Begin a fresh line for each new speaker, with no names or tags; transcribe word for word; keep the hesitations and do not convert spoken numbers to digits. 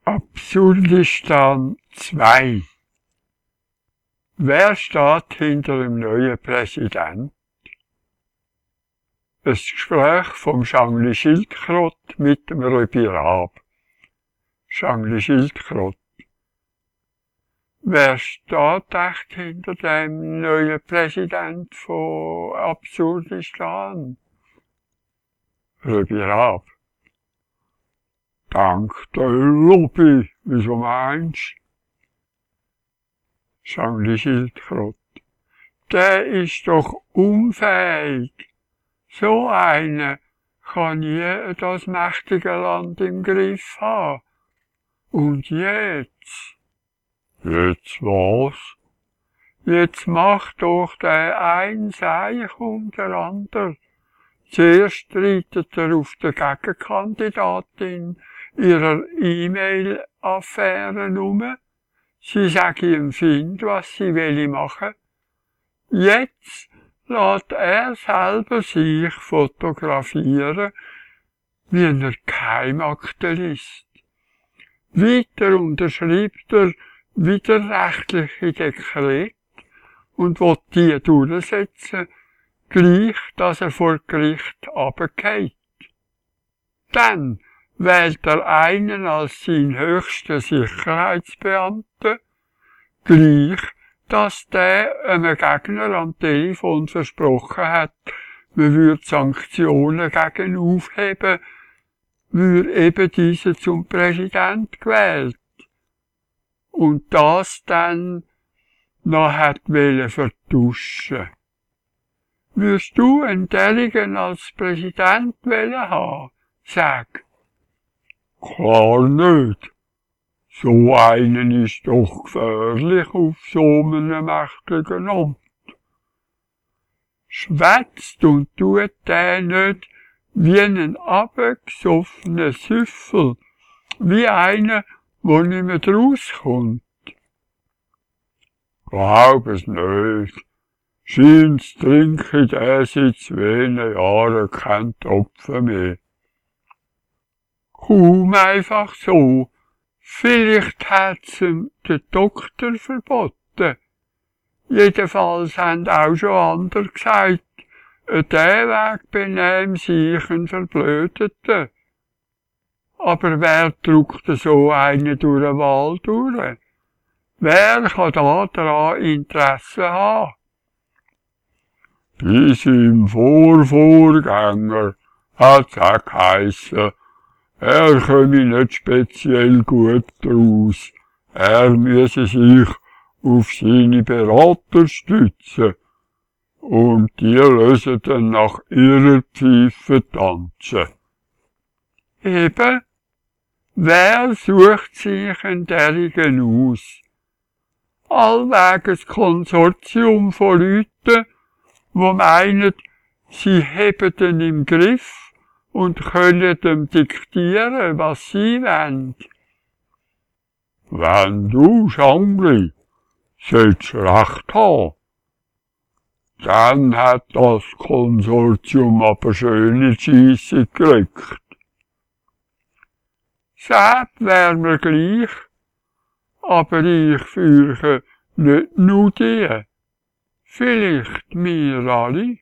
Absurdistan zwei. Wer steht hinter dem neuen Präsidenten? Ein Gespräch vom Schangli Schildkröt mit dem Röbi Raab. Schangli Schildkröt. Wer steht echt hinter dem neuen Präsidenten von Absurdistan? Röbi Raab. Dank der Röbi, wieso meinst du? Schangli Schildkröt. Der ist doch unfähig. So einer kann nie das mächtige Land im Griff haben. Und jetzt? Jetzt was? Jetzt macht doch der ein Seich um der andere. Zuerst streitet er auf der Gegenkandidatin ihrer E-Mail-Affäre um. Sie sagt ihm Find, was sie will machen. Jetzt lässt er selber sich fotografieren, wie ein Geheimaktivist. Weiter unterschreibt er widerrechtliche Dekrete und will die durchsetzen, gleich, dass er vor Gericht runtergeht. Dann wählt er einen als seinen höchsten Sicherheitsbeamten, gleich, dass der einem Gegner am Telefon versprochen hat, man würde Sanktionen gegen ihn aufheben, würde eben dieser zum Präsident gewählt. Und das dann noch hat wollen vertuschen. Würdest du einen derjenigen als Präsident wollen haben? Sag. Klar nicht. So einen ist doch gefährlich auf so einem mächtigen Amt. Schwätzt und tut der nicht wie ein abgesoffener Süffel, wie einer, der nicht mehr rauskommt. Glaub es nicht. Scheint's trinke der seit zwei Jahren kein Tropfen mehr. Kaum einfach so. Vielleicht hat's ihm der Doktor verboten. Jedenfalls haben auch schon andere gesagt, der Weg benehm sich ein Verblödeten. Aber wer drückt so einen durch den Wahl durch? Wer kann da daran Interesse haben? Bis im Vorvorgänger hat's auch geheissen, er komme nicht speziell gut draus. Er müsse sich auf seine Berater stützen. Und die lösen dann nach ihrer Pfeife tanzen. Eben, wer sucht sich einen derjenigen aus? Allwegs Konsortium von Leuten, wo meinen, sie haben ihn im Griff und können ihm diktieren, was sie wollen. Wenn du, Schangli, sollst recht haben, dann hat das Konsortium aber schöne Scheisse gekriegt. Sagt wär mir gleich, aber ich fürchte nicht nur die, vielleicht wir alle.